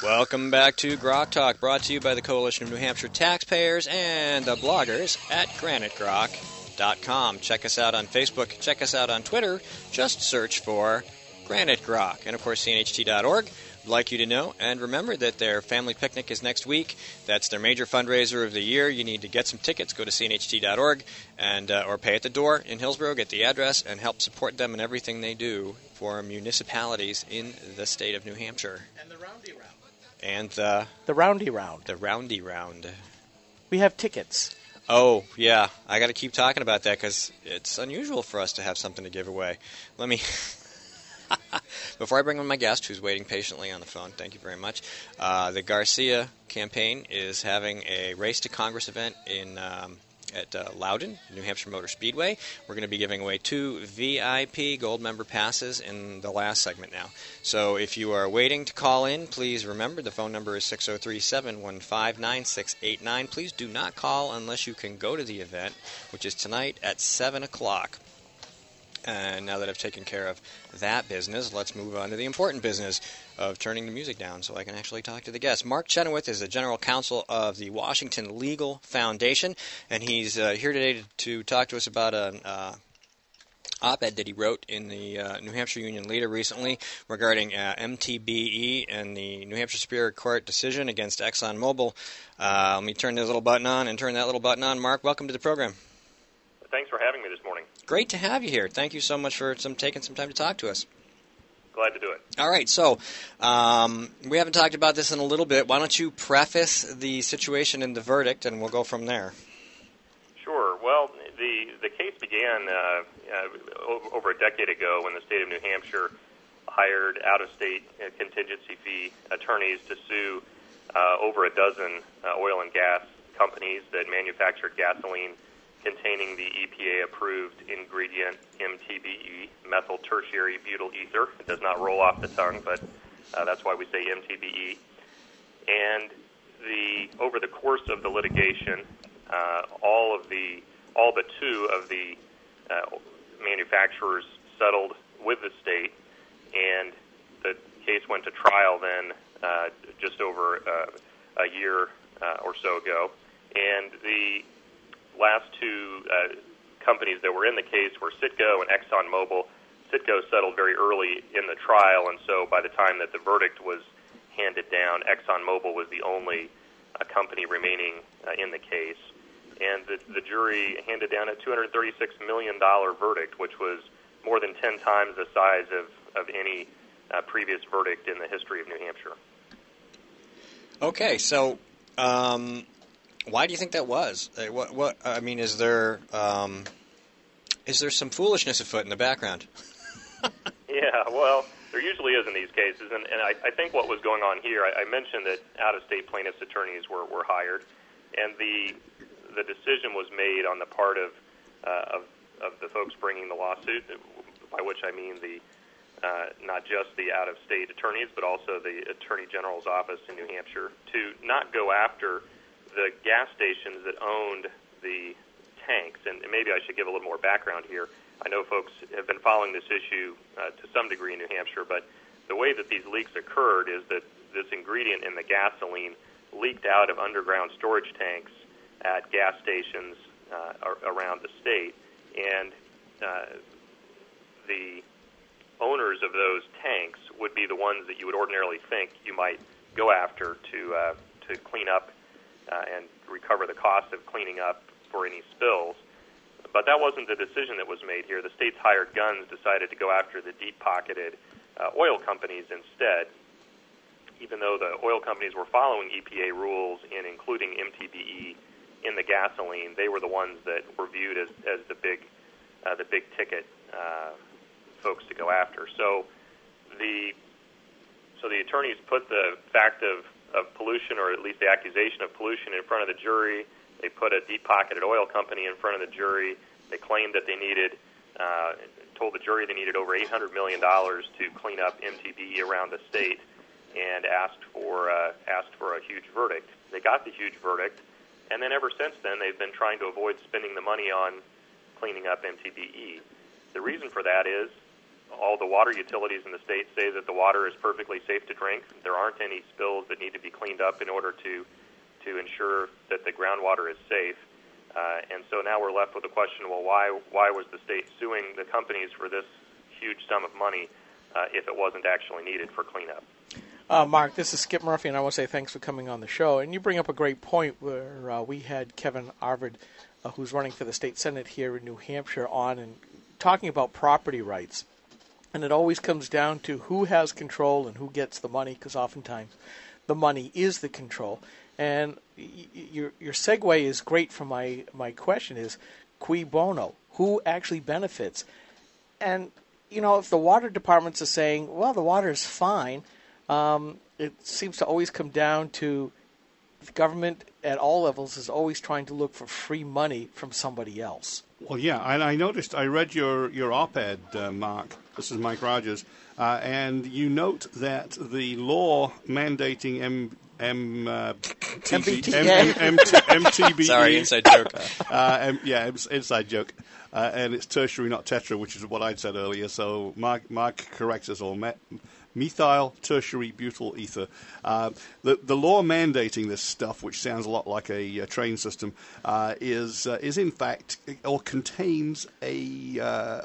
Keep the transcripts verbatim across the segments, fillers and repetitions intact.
Welcome back to Grok Talk, brought to you by the Coalition of New Hampshire Taxpayers and the bloggers at granite grok dot com. Check us out on Facebook. Check us out on Twitter. Just search for Granite Grok. And, of course, C N H T dot org. I'd like you to know. And remember that their family picnic is next week. That's their major fundraiser of the year. You need to get some tickets. Go to C N H T dot org and uh, or pay at the door in Hillsborough. Get the address and help support them in everything they do for municipalities in the state of New Hampshire. And the Roundy Round. And the... The Roundy Round. The Roundy Round. We have tickets. Oh, yeah. I got to keep talking about that because it's unusual for us to have something to give away. Let me... Before I bring on my guest, who's waiting patiently on the phone, thank you very much. Uh, the Garcia campaign is having a Race to Congress event in um, at uh, Loudon, New Hampshire Motor Speedway. We're going to be giving away two V I P gold member passes in the last segment now. So if you are waiting to call in, please remember the phone number is six oh three, seven one five, nine six eight nine. Please do not call unless you can go to the event, which is tonight at seven o'clock. And now that I've taken care of that business, let's move on to the important business of turning the music down so I can actually talk to the guest. Mark Chenoweth is the general counsel of the Washington Legal Foundation, and he's uh, here today to, to talk to us about an uh, op-ed that he wrote in the uh, New Hampshire Union Leader recently regarding uh, M T B E and the New Hampshire Superior Court decision against ExxonMobil. Uh, let me turn this little button on and turn that little button on. Mark, welcome to the program. Thanks for having me this morning. Great to have you here. Thank you so much for some taking some time to talk to us. Glad to do it. All right, so um, we haven't talked about this in a little bit. Why don't you preface the situation and the verdict, and we'll go from there. Sure. Well, the the case began uh, uh, over a decade ago when the state of New Hampshire hired out-of-state uh, contingency fee attorneys to sue uh, over a dozen uh, oil and gas companies that manufactured gasoline containing the E P A-approved ingredient M T B E, methyl tertiary butyl ether. It does not roll off the tongue, but uh, that's why we say M T B E. And the over the course of the litigation, uh, all of the all but two of the uh, manufacturers settled with the state, and the case went to trial then uh, just over uh, a year uh, or so ago. And the last two uh, companies that were in the case were Citgo and ExxonMobil. Citgo settled very early in the trial, and so by the time that the verdict was handed down, ExxonMobil was the only uh, company remaining uh, in the case. And the, the jury handed down a two hundred thirty-six million dollars verdict, which was more than ten times the size of, of any uh, previous verdict in the history of New Hampshire. Okay, so... Um Why do you think that was? What? What? I mean, is there um, is there some foolishness afoot in the background? Yeah, well, there usually is in these cases, and, and I, I think what was going on here, I, I mentioned that out-of-state plaintiffs' attorneys were, were hired, and the the decision was made on the part of uh, of, of the folks bringing the lawsuit, by which I mean the uh, not just the out-of-state attorneys, but also the Attorney General's office in New Hampshire, to not go after the gas stations that owned the tanks. And maybe I should give a little more background here. I know folks have been following this issue uh, to some degree in New Hampshire, but the way that these leaks occurred is that this ingredient in the gasoline leaked out of underground storage tanks at gas stations uh, around the state. And uh, the owners of those tanks would be the ones that you would ordinarily think you might go after to uh, to clean up Uh, and recover the cost of cleaning up for any spills. But that wasn't the decision that was made here. The state's hired guns decided to go after the deep-pocketed uh, oil companies instead, even though the oil companies were following E P A rules in including M T B E in the gasoline. They were the ones that were viewed as, as the big uh, the big ticket uh, folks to go after. So the so the attorneys put the fact of of pollution, or at least the accusation of pollution, in front of the jury. They put a deep-pocketed oil company in front of the jury. They claimed that they needed, uh, told the jury they needed over eight hundred million dollars to clean up M T B E around the state, and asked for uh, asked for a huge verdict. They got the huge verdict, and then ever since then they've been trying to avoid spending the money on cleaning up M T B E. The reason for that is all the water utilities in the state say that the water is perfectly safe to drink. There aren't any spills that need to be cleaned up in order to to ensure that the groundwater is safe. Uh, and so now we're left with the question, well, why why was the state suing the companies for this huge sum of money uh, if it wasn't actually needed for cleanup? Uh, Mark, this is Skip Murphy, and I want to say thanks for coming on the show. And you bring up a great point where uh, we had Kevin Arvid, uh, who's running for the state senate here in New Hampshire, on and talking about property rights. And it always comes down to who has control and who gets the money, because oftentimes the money is the control. And y- your your segue is great for my, my question is, cui bono? Who actually benefits? And, you know, if the water departments are saying, well, the water is fine, um, it seems to always come down to the government at all levels is always trying to look for free money from somebody else. Well, yeah, and I noticed, I read your, your op-ed, uh, Mark. This is Mike Rogers. Uh, and you note that the law mandating M... M, uh, T B, M, M, M, M T B E. Sorry, inside joke. Uh, M, yeah, inside joke. Uh, and it's tertiary, not tetra, which is what I'd said earlier. So Mark, Mark corrects us all. Me- methyl tertiary butyl ether. Uh, the the law mandating this stuff, which sounds a lot like a, a train system, uh, is uh, is in fact or contains a uh,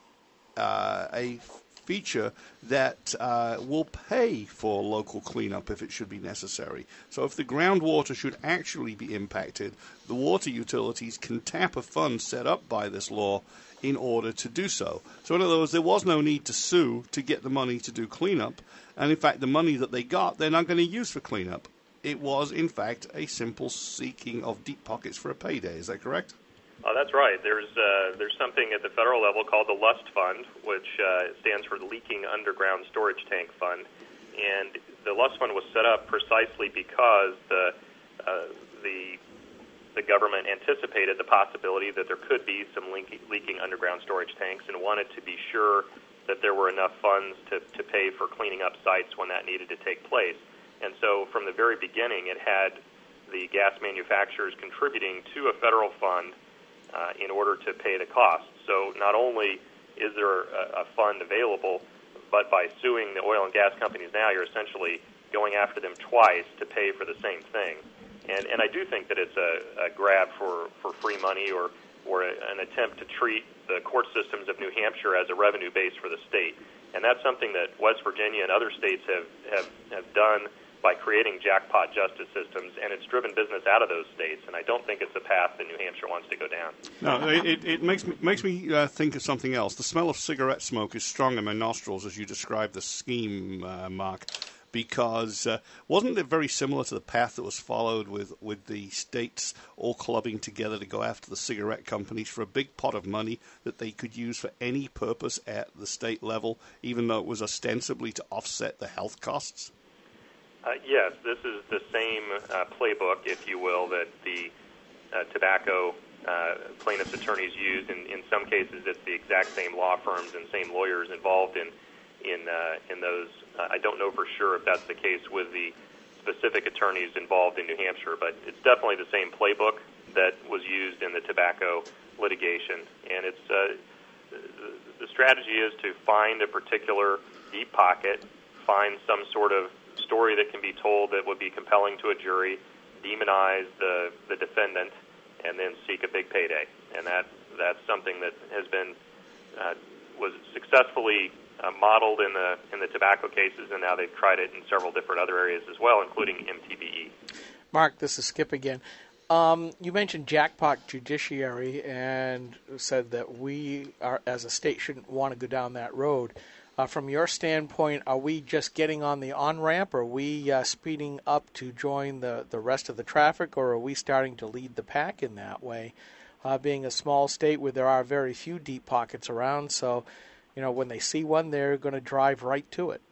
uh, a feature that uh, will pay for local cleanup if it should be necessary. So if the groundwater should actually be impacted, the water utilities can tap a fund set up by this law in order to do so. So in other words, there was no need to sue to get the money to do cleanup, and in fact the money that they got they're not going to use for cleanup. It was in fact a simple seeking of deep pockets for a payday. Is that correct? Oh, that's right. There's uh, there's something at the federal level called the LUST Fund, which uh, stands for the Leaking Underground Storage Tank Fund, and the LUST Fund was set up precisely because the uh, the the government anticipated the possibility that there could be some leaking, leaking underground storage tanks and wanted to be sure that there were enough funds to, to pay for cleaning up sites when that needed to take place. And so from the very beginning, it had the gas manufacturers contributing to a federal fund Uh, in order to pay the costs. So not only is there a, a fund available, but by suing the oil and gas companies now, you're essentially going after them twice to pay for the same thing. And and I do think that it's a, a grab for, for free money or, or a, an attempt to treat the court systems of New Hampshire as a revenue base for the state. And that's something that West Virginia and other states have, have, have done by creating jackpot justice systems, and it's driven business out of those states, and I don't think it's a path that New Hampshire wants to go down. No, it, it makes me, makes me uh, think of something else. The smell of cigarette smoke is strong in my nostrils as you describe the scheme, uh, Mark, because uh, wasn't it very similar to the path that was followed with, with the states all clubbing together to go after the cigarette companies for a big pot of money that they could use for any purpose at the state level, even though it was ostensibly to offset the health costs? Uh, yes, this is the same uh, playbook, if you will, that the uh, tobacco uh, plaintiffs' attorneys used. In, in some cases, it's the exact same law firms and same lawyers involved in in uh, in those. Uh, I don't know for sure if that's the case with the specific attorneys involved in New Hampshire, but it's definitely the same playbook that was used in the tobacco litigation. And it's uh, the strategy is to find a particular deep pocket, find some sort of story that can be told that would be compelling to a jury, demonize the, the defendant, and then seek a big payday. And that that's something that has been uh, was successfully uh, modeled in the in the tobacco cases, and now they've tried it in several different other areas as well, including M T B E. Mark, this is Skip again. Um, you mentioned jackpot judiciary and said that we, are, as a state, shouldn't want to go down that road. Uh, from your standpoint, are we just getting on the on-ramp? Are we uh, speeding up to join the, the rest of the traffic, or are we starting to lead the pack in that way? Uh, being a small state where there are very few deep pockets around, so you know when they see one, they're going to drive right to it.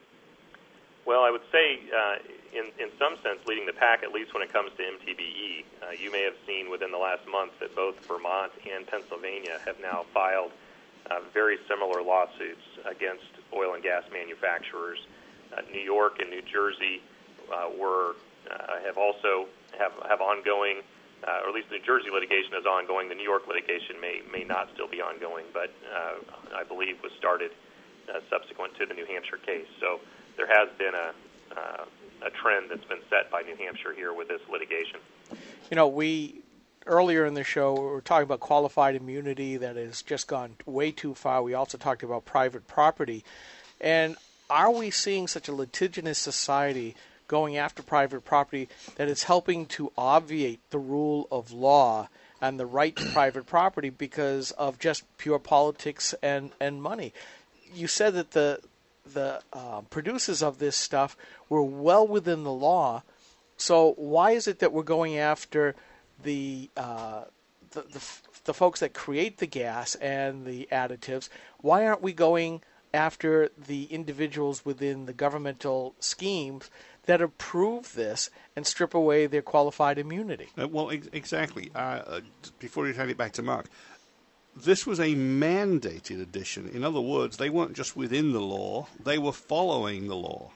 Well, I would say, uh, in in some sense, leading the pack, at least when it comes to M T B E. Uh, you may have seen within the last month that both Vermont and Pennsylvania have now filed Uh, very similar lawsuits against oil and gas manufacturers. Uh, New York and New Jersey uh, were uh, have also have have ongoing, uh, or at least the New Jersey litigation is ongoing. The New York litigation may may not still be ongoing, but uh, I believe was started uh, subsequent to the New Hampshire case. So there has been a uh, a trend that's been set by New Hampshire here with this litigation. You know, we earlier in the show we were talking about qualified immunity that has just gone way too far. We also talked about private property. And are we seeing such a litigious society going after private property that is helping to obviate the rule of law and the right to private property because of just pure politics and, and money? You said that the the uh, producers of this stuff were well within the law. So why is it that we're going after the, uh, the the the folks that create the gas and the additives? Why aren't we going after the individuals within the governmental schemes that approve this and strip away their qualified immunity? Uh, well, ex- exactly. Uh, uh, before you hand it back to Mark, this was a mandated addition. In other words, they weren't just within the law, they were following the law.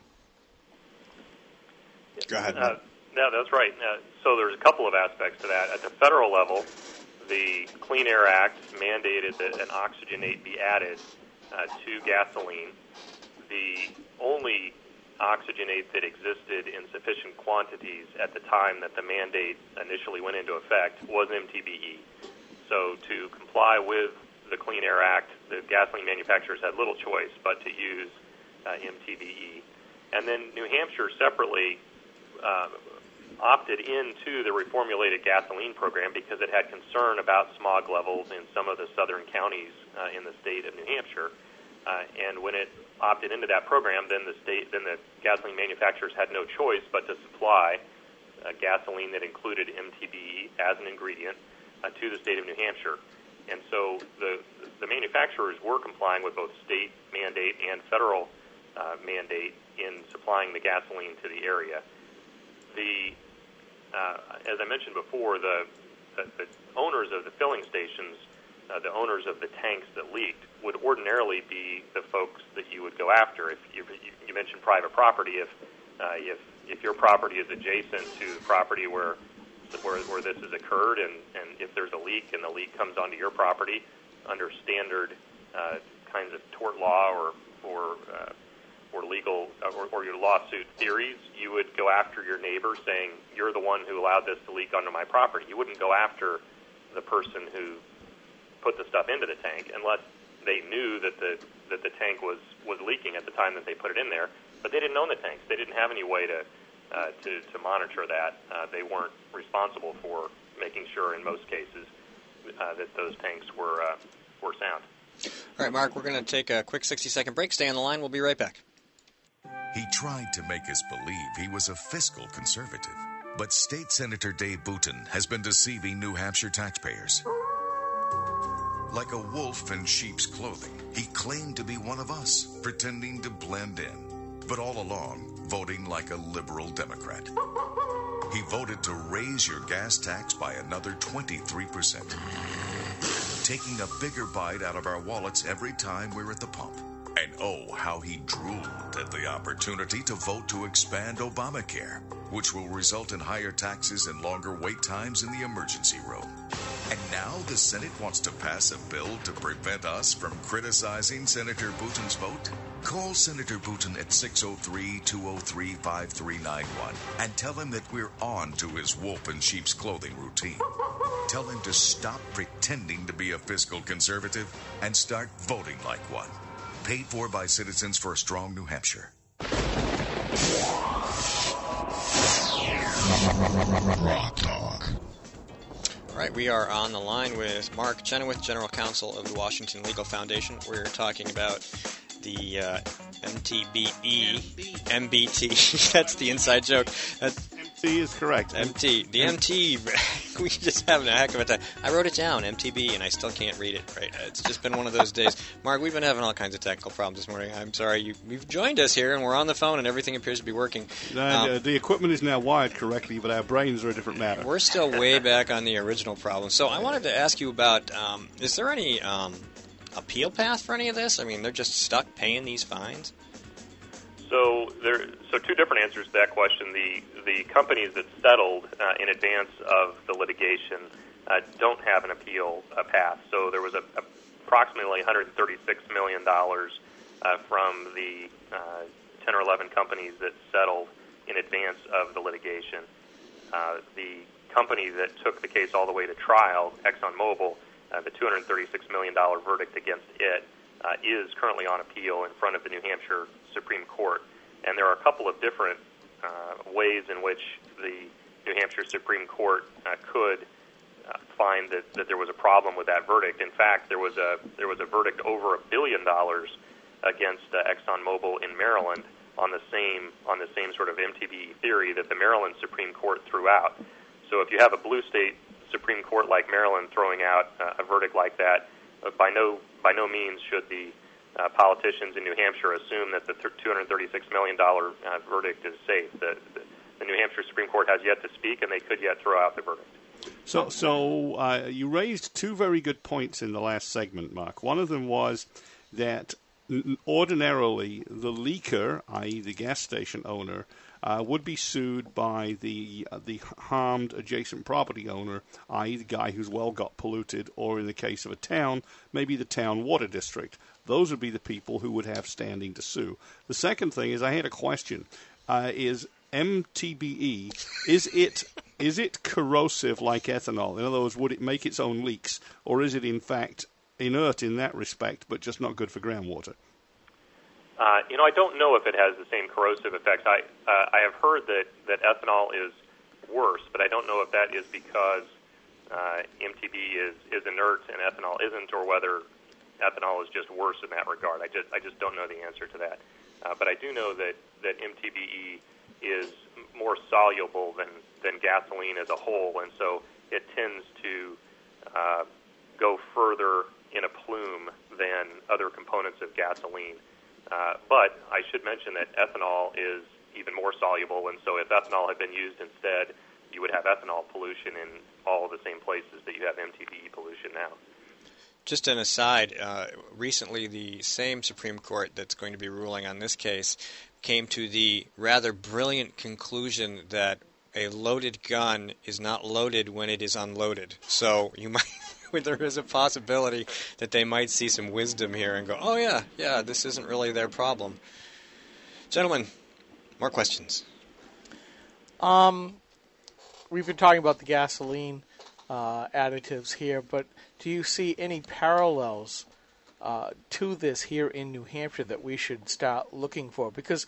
Go ahead. Uh, no, that's right. Uh, so there's a couple of aspects to that. At the federal level, the Clean Air Act mandated that an oxygenate be added uh, to gasoline. The only oxygenate that existed in sufficient quantities at the time that the mandate initially went into effect was M T B E. So to comply with the Clean Air Act, the gasoline manufacturers had little choice but to use uh, M T B E. And then New Hampshire separately uh, opted into the reformulated gasoline program because it had concern about smog levels in some of the southern counties uh, in the state of New Hampshire. Uh, and when it opted into that program, then the state, then the gasoline manufacturers had no choice but to supply uh, gasoline that included M T B E as an ingredient uh, to the state of New Hampshire. And so the the manufacturers were complying with both state mandate and federal uh, mandate in supplying the gasoline to the area. The uh, as I mentioned before, the, the, the owners of the filling stations, uh, the owners of the tanks that leaked, would ordinarily be the folks that you would go after. If you, you mentioned private property, if uh, if if your property is adjacent to the property where where, where this has occurred, and, and if there's a leak and the leak comes onto your property under standard uh, kinds of tort law or or uh, or legal or, or your lawsuit theories, you would go after your neighbor saying, you're the one who allowed this to leak onto my property. You wouldn't go after the person who put the stuff into the tank unless they knew that the that the tank was, was leaking at the time that they put it in there. But they didn't own the tanks. They didn't have any way to uh, to, to monitor that. Uh, they weren't responsible for making sure in most cases uh, that those tanks were uh, were sound. All right, Mark, we're going to take a quick sixty-second break. Stay on the line. We'll be right back. He tried to make us believe he was a fiscal conservative, but State Senator Dave Booten has been deceiving New Hampshire taxpayers. Like a wolf in sheep's clothing, he claimed to be one of us, pretending to blend in, but all along, voting like a liberal Democrat. He voted to raise your gas tax by another twenty-three percent, taking a bigger bite out of our wallets every time we're at the pump. And oh, how he drooled at the opportunity to vote to expand Obamacare, which will result in higher taxes and longer wait times in the emergency room. And now the Senate wants to pass a bill to prevent us from criticizing Senator Booten's vote? Call Senator Booten at six oh three, two oh three, five three nine one and tell him that we're on to his wolf in sheep's clothing routine. Tell him to stop pretending to be a fiscal conservative and start voting like one. Paid for by Citizens for a Strong New Hampshire. Rock Talk. All right, we are on the line with Mark Chenoweth, General Counsel of the Washington Legal Foundation. We're talking about the uh, M T B E, M B T. That's the inside joke. That's, M T is correct. M T. The M T, we just having a heck of a time. I wrote it down, M T B, and I still can't read it right. It's just been one of those days. Mark, we've been having all kinds of technical problems this morning. I'm sorry. You, you've joined us here, and we're on the phone, and everything appears to be working. And, um, uh, the equipment is now wired correctly, but our brains are a different matter. We're still way back on the original problem. So I wanted to ask you about, um, is there any um, appeal path for any of this? I mean, they're just stuck paying these fines? So there, so two different answers to that question. The the companies that settled uh, in advance of the litigation uh, don't have an appeal uh, path. So there was a, a approximately one hundred thirty-six million dollars uh, from the uh, ten or eleven companies that settled in advance of the litigation. Uh, the company that took the case all the way to trial, ExxonMobil, uh, the two hundred thirty-six million dollars verdict against it, uh, is currently on appeal in front of the New Hampshire Supreme Court. And there are a couple of different uh, ways in which the New Hampshire Supreme Court uh, could uh, find that, that there was a problem with that verdict. In fact, there was a there was a verdict over a billion dollars against uh, ExxonMobil in Maryland on the same on the same sort of M T B E theory that the Maryland Supreme Court threw out. So if you have a blue state Supreme Court like Maryland throwing out uh, a verdict like that, uh, by no by no means should the uh, politicians in New Hampshire assume that the two hundred thirty-six million dollars uh, verdict is safe. The, the, the New Hampshire Supreme Court has yet to speak, and they could yet throw out the verdict. So, so uh, you raised two very good points in the last segment, Mark. One of them was that ordinarily the leaker, that is the gas station owner, uh, would be sued by the uh, the harmed adjacent property owner, that is the guy whose well got polluted, or in the case of a town, maybe the town water district. Those would be the people who would have standing to sue. The second thing is I had a question. Uh, is M T B E, is it is it corrosive like ethanol? In other words, would it make its own leaks, or is it in fact inert in that respect, but just not good for groundwater? Uh, you know, I don't know if it has the same corrosive effects. I uh, I have heard that, that ethanol is worse, but I don't know if that is because uh, M T B E is, is inert and ethanol isn't, or whether ethanol is just worse in that regard. I just I just don't know the answer to that. Uh, but I do know that, that M T B E is more soluble than, than gasoline as a whole, and so it tends to uh, go further in a plume than other components of gasoline. Uh, but I should mention that ethanol is even more soluble, and so if ethanol had been used instead, you would have ethanol pollution in all of the same places that you have M T B E pollution now. Just an aside, uh, recently the same Supreme Court that's going to be ruling on this case came to the rather brilliant conclusion that a loaded gun is not loaded when it is unloaded. So you might, there is a possibility that they might see some wisdom here and go, oh yeah, yeah, this isn't really their problem. Gentlemen, more questions? Um, we've been talking about the gasoline uh, additives here, but do you see any parallels uh, to this here in New Hampshire that we should start looking for? Because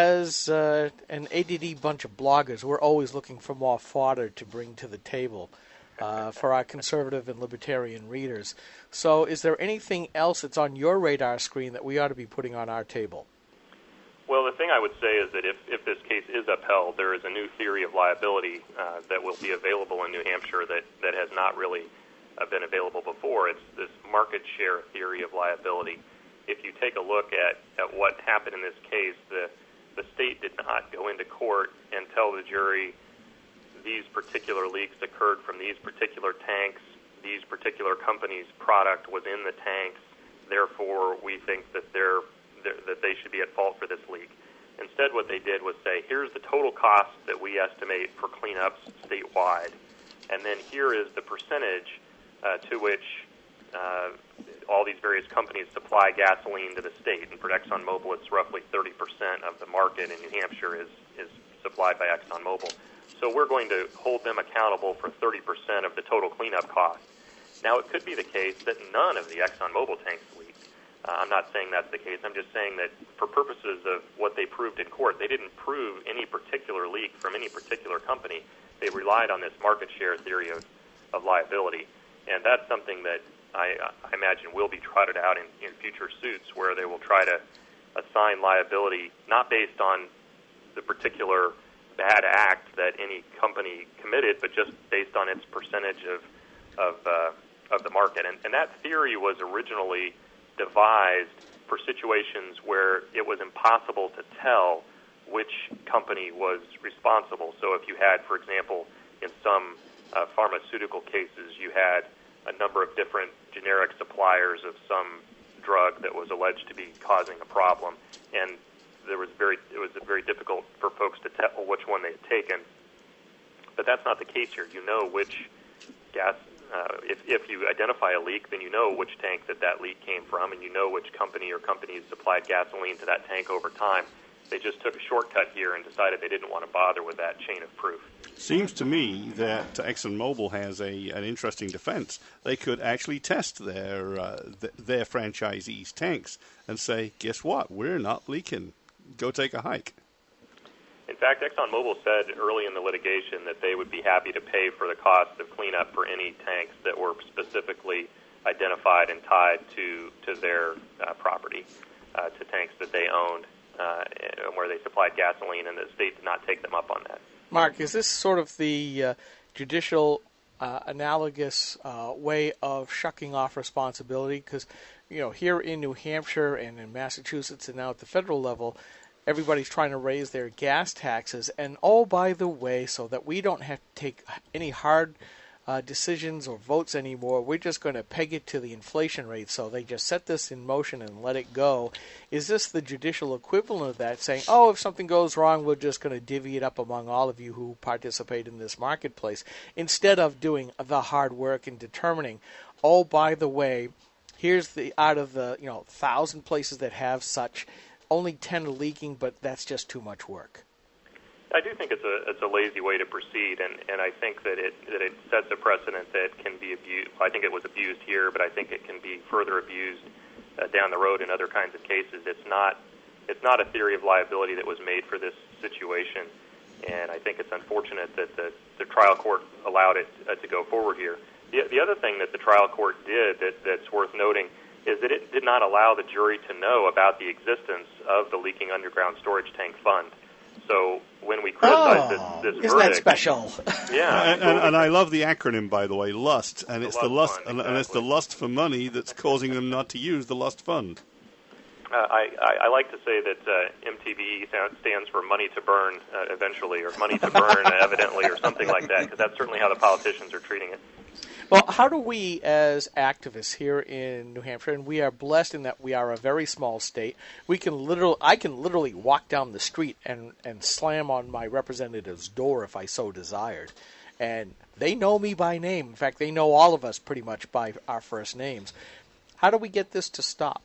as uh, an A D D bunch of bloggers, we're always looking for more fodder to bring to the table uh, for our conservative and libertarian readers. So is there anything else that's on your radar screen that we ought to be putting on our table? Well, the thing I would say is that if, if this case is upheld, there is a new theory of liability uh, that will be available in New Hampshire that, that has not really uh, been available before. It's this market share theory of liability. If you take a look at, at what happened in this case, the, the state did not go into court and tell the jury these particular leaks occurred from these particular tanks, these particular companies' product was in the tanks, therefore we think that they're that they should be at fault for this leak. Instead, what they did was say, here's the total cost that we estimate for cleanups statewide, and then here is the percentage uh, to which uh, all these various companies supply gasoline to the state. And for ExxonMobil, it's roughly thirty percent of the market in New Hampshire is, is supplied by ExxonMobil. So we're going to hold them accountable for thirty percent of the total cleanup cost. Now, it could be the case that none of the ExxonMobil tanks leak. Uh, I'm not saying that's the case. I'm just saying that for purposes of what they proved in court, they didn't prove any particular leak from any particular company. They relied on this market share theory of, of liability. And that's something that I, I imagine will be trotted out in, in future suits where they will try to assign liability not based on the particular bad act that any company committed, but just based on its percentage of, of, uh, of the market. And, and that theory was originally devised for situations where it was impossible to tell which company was responsible. So if you had, for example, in some uh, pharmaceutical cases, you had a number of different generic suppliers of some drug that was alleged to be causing a problem, and there was very it was very difficult for folks to tell which one they had taken. But that's not the case here. You know which gas, uh, if if you identify a leak, then you know which tank that that leak came from, and you know which company or companies supplied gasoline to that tank over time. They just took a shortcut here and decided they didn't want to bother with that chain of proof. Seems to me that ExxonMobil has a an interesting defense. They could actually test their uh, th- their franchisees' tanks and say, guess what? We're not leaking. Go take a hike. In fact, ExxonMobil said early in the litigation that they would be happy to pay for the cost of cleanup for any tanks that were specifically identified and tied to, to their uh, property, uh, to tanks that they owned, uh, where they supplied gasoline, and the state did not take them up on that. Mark, is this sort of the uh, judicial uh, analogous uh, way of shucking off responsibility? Because, you know, here in New Hampshire and in Massachusetts and now at the federal level, everybody's trying to raise their gas taxes. And, oh, by the way, so that we don't have to take any hard uh, decisions or votes anymore, we're just going to peg it to the inflation rate. So they just set this in motion and let it go. Is this the judicial equivalent of that, saying, oh, if something goes wrong, we're just going to divvy it up among all of you who participate in this marketplace, instead of doing the hard work and determining, oh, by the way, here's the, out of the, you know, thousand places that have such, only ten are leaking, but that's just too much work. I do think it's a it's a lazy way to proceed, and, and I think that it that it sets a precedent that can be abused. I think it was abused here, but I think it can be further abused uh, down the road in other kinds of cases. It's not it's not a theory of liability that was made for this situation, and I think it's unfortunate that the, the trial court allowed it uh, to go forward here. The, the other thing that the trial court did that, that's worth noting is that it did not allow the jury to know about the existence of the leaking underground storage tank fund. So when we criticize oh, this, this isn't verdict, that special? yeah, and, and, and I love the acronym, by the way, LUST, and The it's the lust lust, fund, and, and it's the exactly. lust for money that's causing them not to use the lust fund. Uh, I, I, I like to say that uh, M T B E stands for money to burn uh, eventually, or money to burn evidently, or something like that, because that's certainly how the politicians are treating it. Well, how do we, as activists here in New Hampshire, and we are blessed in that we are a very small state, we can literally, I can literally walk down the street and, and slam on my representative's door if I so desired. And they know me by name. In fact, they know all of us pretty much by our first names. How do we get this to stop?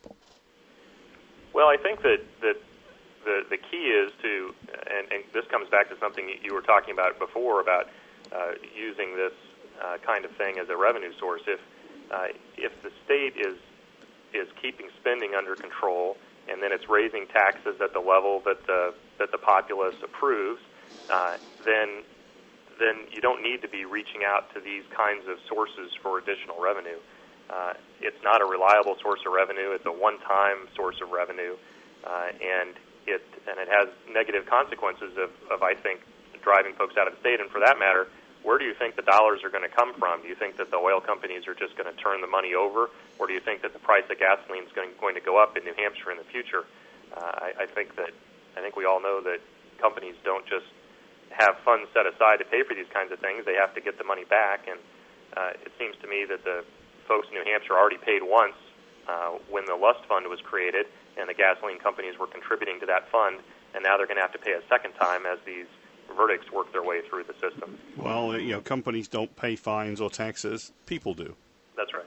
Well, I think that, that the, the key is to, and, and this comes back to something you were talking about before, about uh, using this Uh, kind of thing as a revenue source. If uh, if the state is is keeping spending under control, and then it's raising taxes at the level that the that the populace approves, uh, then then you don't need to be reaching out to these kinds of sources for additional revenue. Uh, it's not a reliable source of revenue. It's a one-time source of revenue, uh, and it and it has negative consequences of, of I think driving folks out of the state. And for that matter, where do you think the dollars are going to come from? Do you think that the oil companies are just going to turn the money over, or do you think that the price of gasoline is going, going to go up in New Hampshire in the future? Uh, I, I think that I think we all know that companies don't just have funds set aside to pay for these kinds of things. They have to get the money back, and uh, it seems to me that the folks in New Hampshire already paid once uh, when the Lust Fund was created, and the gasoline companies were contributing to that fund, and now they're going to have to pay a second time as these verdicts work their way through the system. Well, you know, companies don't pay fines or taxes. People do. That's right.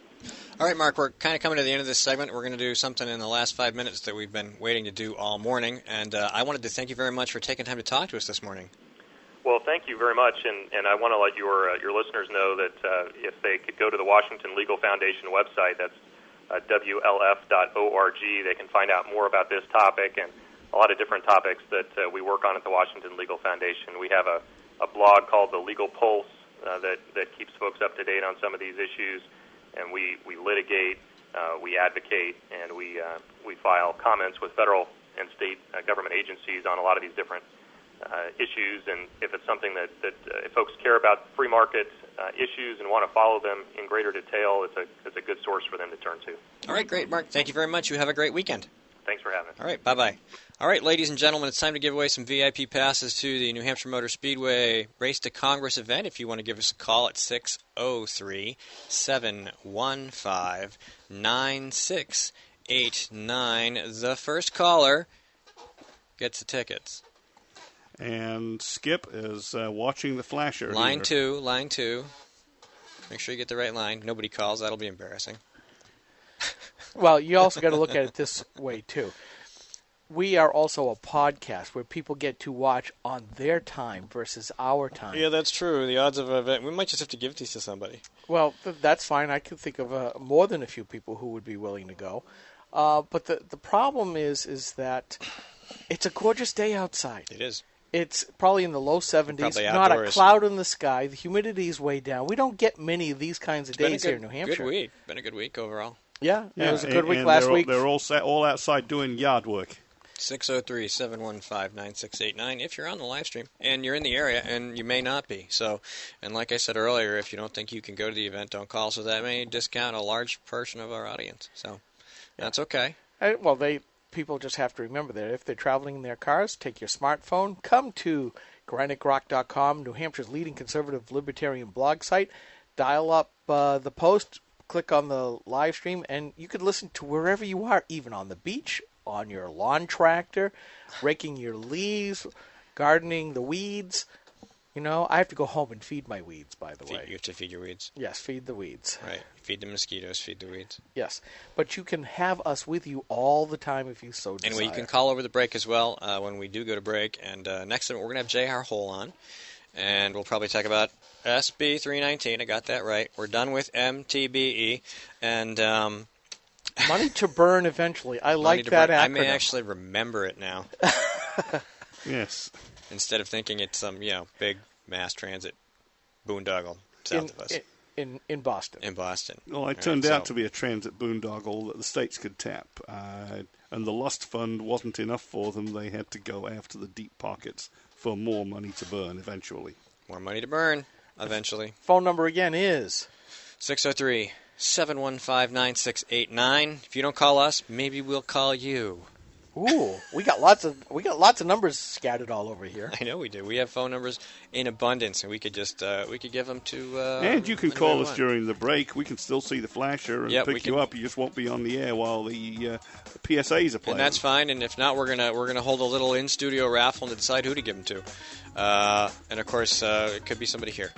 All right, Mark, we're kind of coming to the end of this segment. We're going to do something in the last five minutes that we've been waiting to do all morning, and uh, I wanted to thank you very much for taking time to talk to us this morning. Well, thank you very much, and, and I want to let your uh, your listeners know that uh, if they could go to the Washington Legal Foundation website, that's uh, W L F dot org, they can find out more about this topic and a lot of different topics that uh, we work on at the Washington Legal Foundation. We have a, a blog called The Legal Pulse uh, that, that keeps folks up to date on some of these issues, and we, we litigate, uh, we advocate, and we uh, we file comments with federal and state uh, government agencies on a lot of these different uh, issues. And if it's something that, that uh, if folks care about free market uh, issues and want to follow them in greater detail, it's a, it's a good source for them to turn to. All right, great, Mark. Thank you very much. You have a great weekend. Thanks for having us. All right, bye-bye. All right, ladies and gentlemen, it's time to give away some V I P passes to the New Hampshire Motor Speedway Race to Congress event. If you want to give us a call at six oh three, seven one five, nine six eight nine. The first caller gets the tickets. And Skip is uh, watching the flasher. Line here. two, line two. Make sure you get the right line. Nobody calls. That'll be embarrassing. Well, you also got to look at it this way, too. We are also a podcast where people get to watch on their time versus our time. Yeah, that's true. The odds of an event, we might just have to give these to somebody. Well, th- that's fine. I can think of uh, more than a few people who would be willing to go. Uh, but the the problem is is that it's a gorgeous day outside. It is. It's probably in the low seventies, Probably not outdoors. a cloud in the sky. The humidity is way down. We don't get many of these kinds of It's been a days good, here in New Hampshire. Good week. Been a good week overall. Yeah, Yeah, it was a good and- week and last they're week. All, they're all set, all outside doing yard work. six oh three, seven one five, nine six eight nine if you're on the live stream and you're in the area, and you may not be. So, and like I said earlier, if you don't think you can go to the event, don't call. So that may discount a large portion of our audience. So that's okay. And, well, they people just have to remember that if they're traveling in their cars, take your smartphone, come to Granite Rock dot com, New Hampshire's leading conservative libertarian blog site, dial up uh, the post, click on the live stream, and you could listen to wherever you are, even on the beach, on your lawn tractor, raking your leaves, gardening the weeds. You know, I have to go home and feed my weeds, by the Feed, way. you have to feed your weeds. Yes, feed the weeds. Right. Feed the mosquitoes, feed the weeds. Yes. But you can have us with you all the time if you so desire. Anyway, you can call over the break as well uh, when we do go to break. And uh, next time, we're going to have J R. Hole on. And we'll probably talk about S B three nineteen. I got that right. We're done with M T B E. And um, money to burn eventually. I money like to that burn. acronym. I may actually remember it now. Yes. Instead of thinking it's some, you know, big mass transit boondoggle south in, of us in, in in Boston. in Boston. Well, it All turned right, out so- to be a transit boondoggle that the states could tap, uh, and the Lust Fund wasn't enough for them. They had to go after the deep pockets for more money to burn eventually. More money to burn, eventually. Phone number again is six oh three, seven one five, nine six eight nine. If you don't call us, maybe we'll call you. Ooh, we got lots of we got lots of numbers scattered all over here. I know we do. We have phone numbers in abundance, and we could just uh, we could give them to. Uh, And you can anybody call we us want. during the break. We can still see the flasher and Yep, we pick you can- up. You just won't be on the air while the uh, P S As are playing. And that's fine. And if not, we're gonna we're gonna hold a little in studio raffle and decide who to give them to. Uh, and of course, uh, it could be somebody here.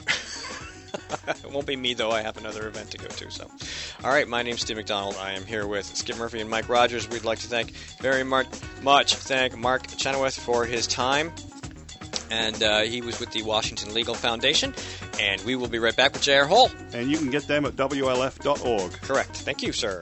It won't be me, though. I have another event to go to. So, all right. My name's Steve McDonald. I am here with Skip Murphy and Mike Rogers. We'd like to thank very much, much thank Mark Chenoweth for his time. And uh, he was with the Washington Legal Foundation. And we will be right back with J R. Hole. And you can get them at W L F dot org. Correct. Thank you, sir.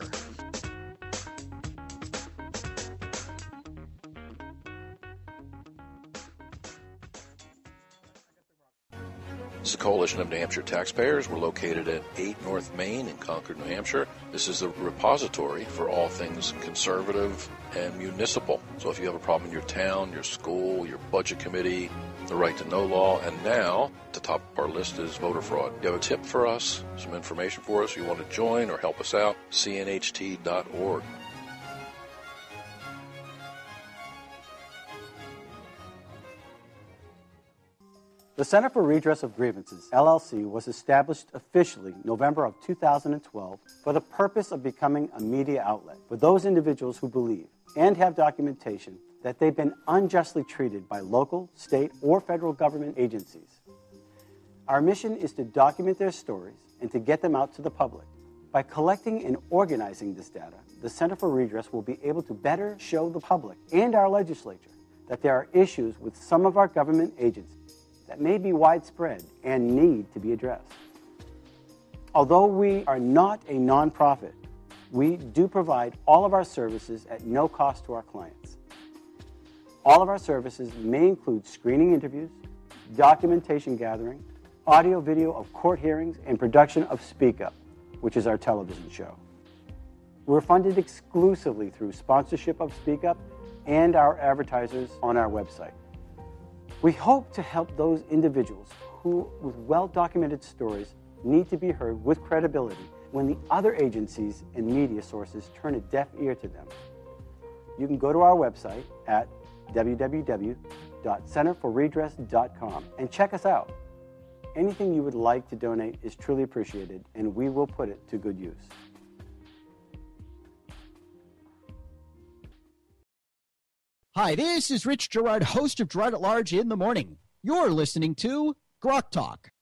This is a coalition of New Hampshire taxpayers. We're located at eight North Main in Concord, New Hampshire. This is a repository for all things conservative and municipal. So if you have a problem in your town, your school, your budget committee, the right to know law, and now at the top of our list is voter fraud. You have a tip for us, some information for us, you want to join or help us out, C N H T dot org. The Center for Redress of Grievances, L L C, was established officially November of two thousand twelve for the purpose of becoming a media outlet for those individuals who believe and have documentation that they've been unjustly treated by local, state, or federal government agencies. Our mission is to document their stories and to get them out to the public. By collecting and organizing this data, the Center for Redress will be able to better show the public and our legislature that there are issues with some of our government agencies that may be widespread and need to be addressed. Although we are not a nonprofit, we do provide all of our services at no cost to our clients. All of our services may include screening interviews, documentation gathering, audio video of court hearings, and production of Speak Up, which is our television show. We're funded exclusively through sponsorship of Speak Up and our advertisers on our website. We hope to help those individuals who, with well-documented stories, need to be heard with credibility when the other agencies and media sources turn a deaf ear to them. You can go to our website at w w w dot center for redress dot com and check us out. Anything you would like to donate is truly appreciated, and we will put it to good use. Hi, this is Rich Gerard, host of Gerard at Large in the Morning. You're listening to Grok Talk.